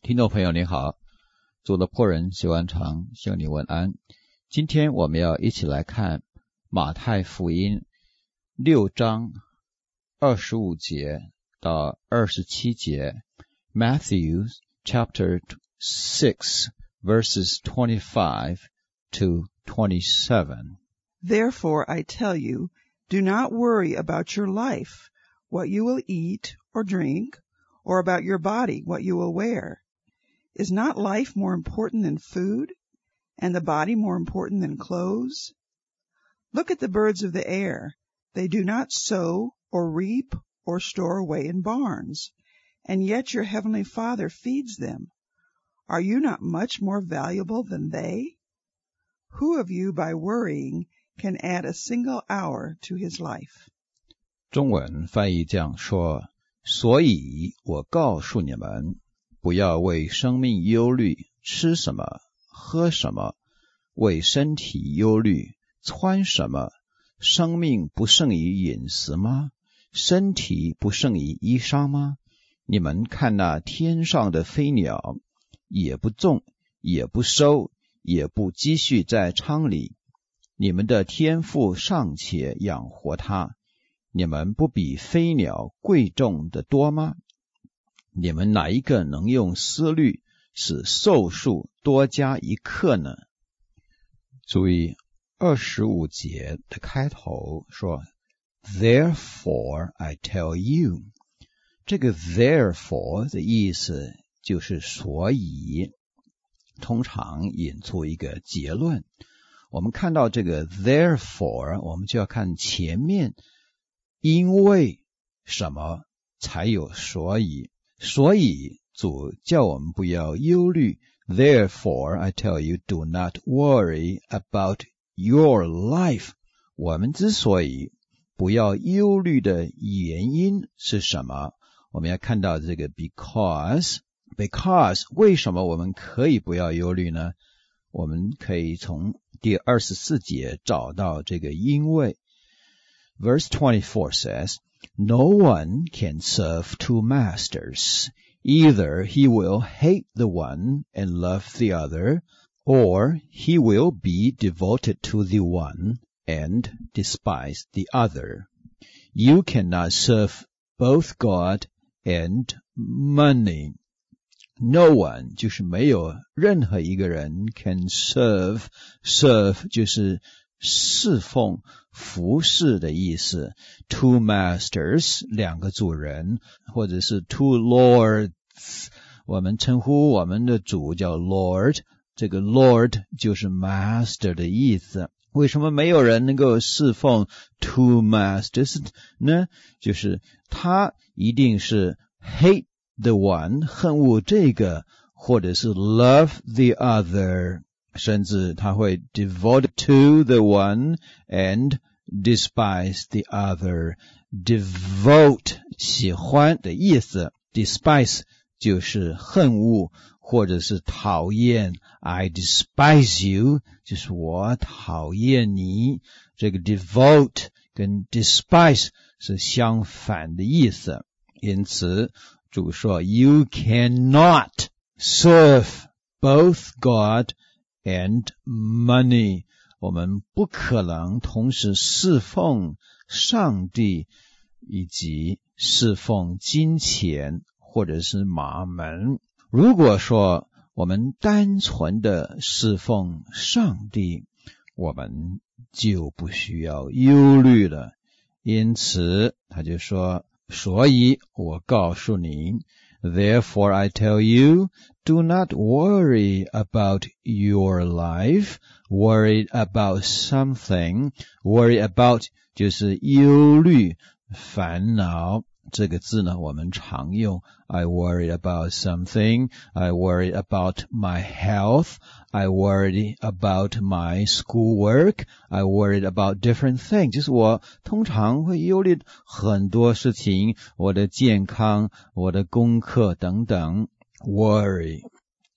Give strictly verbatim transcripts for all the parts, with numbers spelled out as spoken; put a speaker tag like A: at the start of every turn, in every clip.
A: 听众朋友您好，主的仆人谢万长向你问安。今天我们要一起来看马太福音六章二十五节到二十七节 Matthew chapter six verses twenty-five to twenty-seven.
B: Therefore I tell you, do not worry about your life, what you will eat or drink, or about your body, what you will wear. Is not life more important than food, and the body more important than clothes? Look at the birds of the air. They do not sow or reap or store away in barns, and yet your heavenly Father feeds them. Are you not much more valuable than they? Who of you by worrying can add a single hour to his life?
A: 中文翻译这样说，所以我告诉你们，不要为生命忧虑，吃什么，喝什么；为身体忧虑，穿什么。生命不胜于饮食吗？身体不胜于衣裳吗？你们看那天上的飞鸟，也不种，也不收，也不积蓄在仓里，你们的天父尚且养活它，你们不比飞鸟贵重的多吗？你们哪一个能用思虑使寿数多加一刻呢？注意二十五节的开头说 Therefore I tell you， 这个 therefore 的意思就是所以，通常引出一个结论。我们看到这个 therefore， 我们就要看前面因为什么才有所以，所以主叫我们不要忧虑。 Therefore I tell you, do not worry about your life。 我们之所以不要忧虑的原因是什么？我们要看到这个 because because 为什么我们可以不要忧虑呢？我们可以从第二十四节找到这个因为。Verse twenty-four says, No one can serve two masters. Either he will hate the one and love the other, or he will be devoted to the one and despise the other. You cannot serve both God and money. No one 就是没有任何一个人 can serve. Serve 就是侍奉服侍的意思。 Two masters 两个主人，或者是 two lords， 我们称呼我们的主叫 Lord， 这个 Lord 就是 master 的意思。为什么没有人能够侍奉 two masters 呢？就是他一定是 hate the one， 恨恶这个，或者是 love the other，甚至他会 devoted to the one and despise the other。 devote 喜欢的意思， despise 就是恨恶或者是讨厌。 I despise you 就是我讨厌你。这个 devote 跟 despise 是相反的意思。因此主说 You cannot serve both God and money， 我们不可能同时侍奉上帝以及侍奉金钱或者是马门。如果说我们单纯的侍奉上帝，我们就不需要忧虑了。因此他就说，所以我告诉你，Therefore I tell you, do not worry about your life. Worry about something. Worry about 就是忧虑、烦恼。这个字呢，我们常用。I worry about something. I worry about my health. I worry about my schoolwork. I worried about different things. 就是我通常会忧虑很多事情，我的健康，我的功课等等。Worry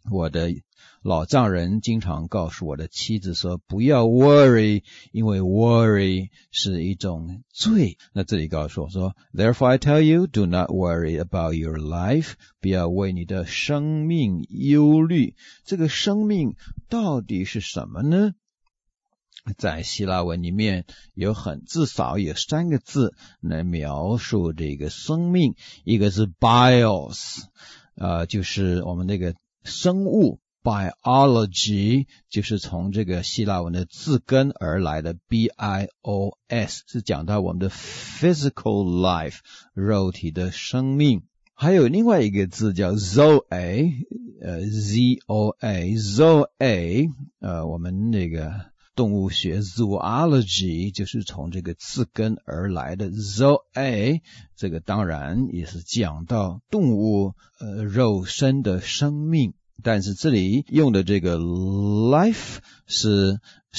A: 我的老丈人经常告诉我的妻子说，不要 worry， 因为 worry 是一种罪。那这里告诉我说 Therefore I tell you, do not worry about your life， 不要为你的生命忧虑。这个生命到底是什么呢？在希腊文里面有很至少有三个字来描述这个生命，一个是 bios， 呃，就是我们那个生物 biology， 就是从这个希腊文的字根而来的 B I O S， 是讲到我们的 physical life， 肉体的生命。还有另外一个字叫 zoe， 呃 Z O A， zoe， 呃，我们那个动物学 zoology 就是从这个字根而来的 zoe， 这个当然也是讲到动物呃肉身的生命，但是这里用的这个 life 是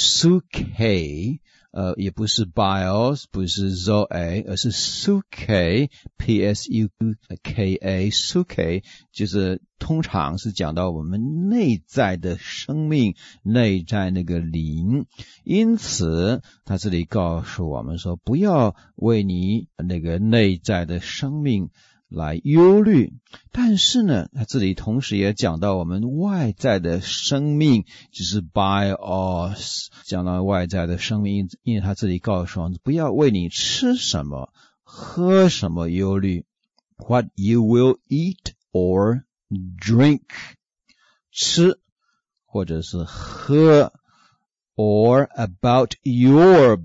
A: suke， 呃也不是 bios， 不是 zoe， 而是 suke， P S U K A， suke 就是通常是讲到我们内在的生命，内在那个灵。因此他这里告诉我们说，不要为你那个内在的生命来忧虑。但是呢，他这里同时也讲到我们外在的生命，就是 bios， 讲到外在的生命，因为他这里告诉我们不要为你吃什么喝什么忧虑。 What you will eat or drink， 吃或者是喝， or about your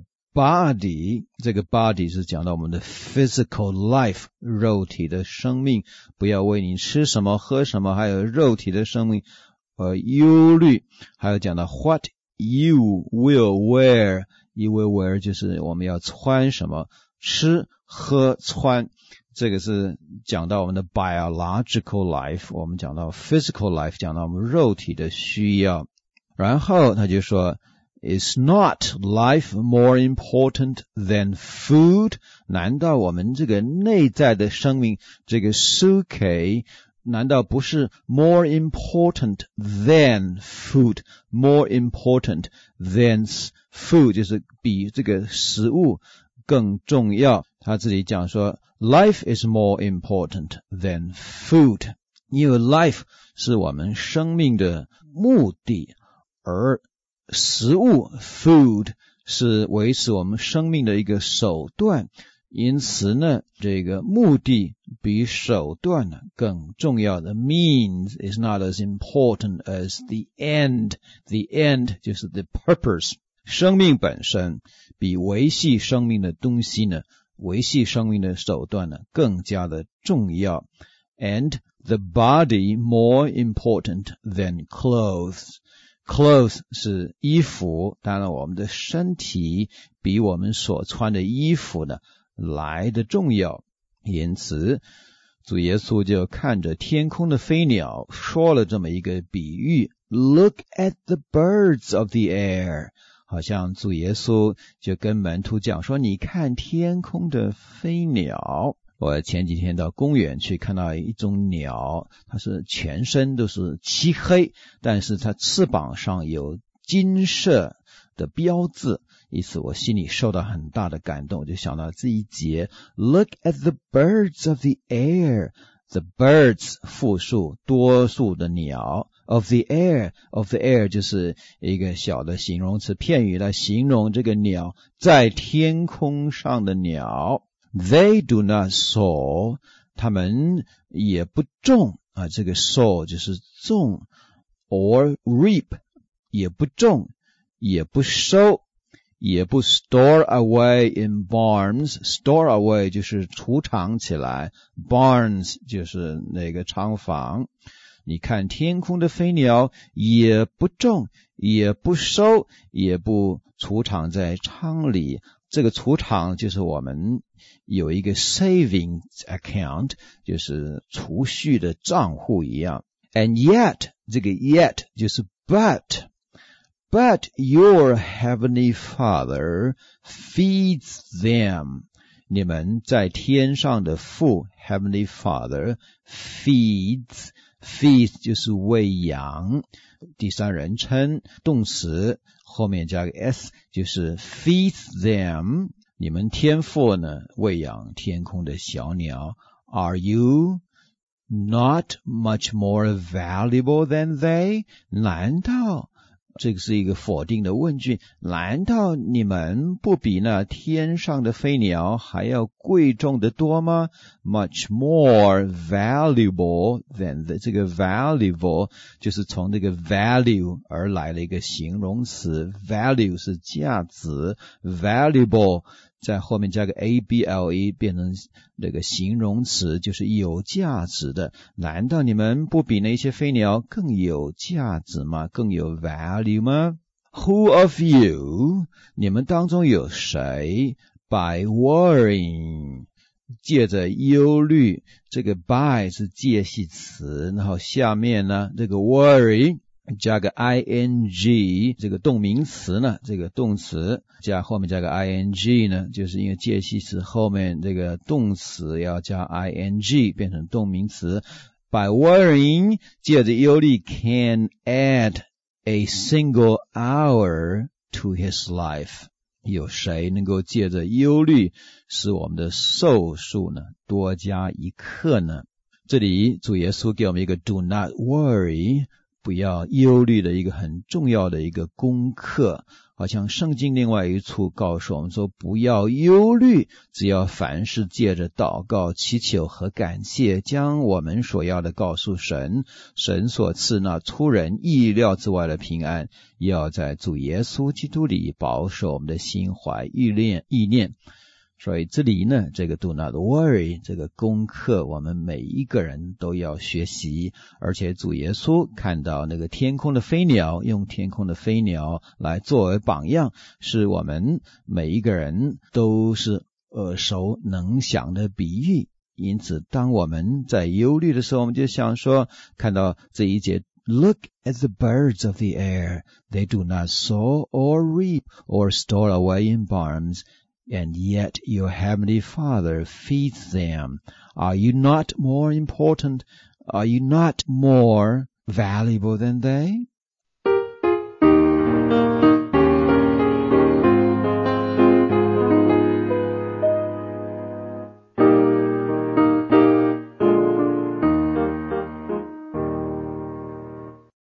A: body， 这个 body 是讲到我们的 physical life， 肉体的生命，不要为你吃什么喝什么还有肉体的生命呃忧虑。还有讲到 what you will wear， you will wear 就是我们要穿什么，吃喝穿，这个是讲到我们的 biological life， 我们讲到 physical life， 讲到我们肉体的需要。然后他就说Is not life more important than food？ 难道我们这个内在的生命，这个 suke， 难道不是 more important than food？ More important than food 就是比这个食物更重要。他这里讲说 Life is more important than food， 因为 life 是我们生命的目的，而食物 food 是维持我们生命的一个手段，因此呢，这个目的比手段呢更重要。The means is not as important as the end. The end 就是 the purpose。生命本身比维系生命的东西呢，维系生命的手段呢更加的重要。And the body more important than clothes.Clothes 是衣服，当然我们的身体比我们所穿的衣服呢来的重要。因此主耶稣就看着天空的飞鸟说了这么一个比喻， Look at the birds of the air， 好像主耶稣就跟门徒讲说，你看天空的飞鸟。我前几天到公园去看到一种鸟，它是全身都是漆黑，但是它翅膀上有金色的标志，因此我心里受到很大的感动，我就想到这一节 Look at the birds of the air， The birds 复数多数的鸟， of the air of the air 就是一个小的形容词片语来形容这个鸟，在天空上的鸟。They do not sow， 他们也不种啊，这个 sow 就是种 or reap， 也不种也不收，也不 store away in barns， store away 就是储藏起来， barns 就是那个厂房。你看天空的飞鸟也不种也不收也不储藏在仓里，这个储藏就是我们有一个 saving account， 就是储蓄的账户一样。 And yet 这个 yet 就是 but but your heavenly Father feeds them， 你们在天上的父 heavenly Father feeds feed 就是喂养，第三人称动词后面加个 s 就是 feed them， 你们天父呢喂养天空的小鸟。 Are you not much more valuable than they？ 难道这个是一个否定的问句，难道你们不比那天上的飞鸟还要贵重的多吗？ Much more valuable than the, 这个 valuable 就是从这个 value 而来的一个形容词， value 是价值， valuable 在后面加个 able 变成那个形容词，就是有价值的。难道你们不比那些飞鸟更有价值吗？更有 value 吗？ Who of you 你们当中有谁 by worrying 借着忧虑，这个 by 是介系词，然后下面呢这个 worry加个 ing 这个动名词呢，这个动词加后面加个 ing 呢，就是因为介系词后面这个动词要加 ing 变成动名词。 By worrying 借着忧虑 can add a single hour to his life， 有谁能够借着忧虑使我们的寿数呢多加一刻呢？这里主耶稣给我们一个 do not worry，不要忧虑的一个很重要的一个功课，好像圣经另外一处告诉我们说不要忧虑，只要凡事借着祷告祈求和感谢将我们所要的告诉神，神所赐那出人意料之外的平安要在主耶稣基督里保守我们的心怀意念意念。所以这里呢，这个 do not worry 这个功课我们每一个人都要学习，而且主耶稣看到那个天空的飞鸟，用天空的飞鸟来作为榜样，是我们每一个人都是耳熟能详的比喻。因此当我们在忧虑的时候，我们就想说，看到这一节Look at the birds of the air, they do not sow or reap or store away in barns,And yet your heavenly Father feeds them. Are you not more important? Are you not more valuable than they?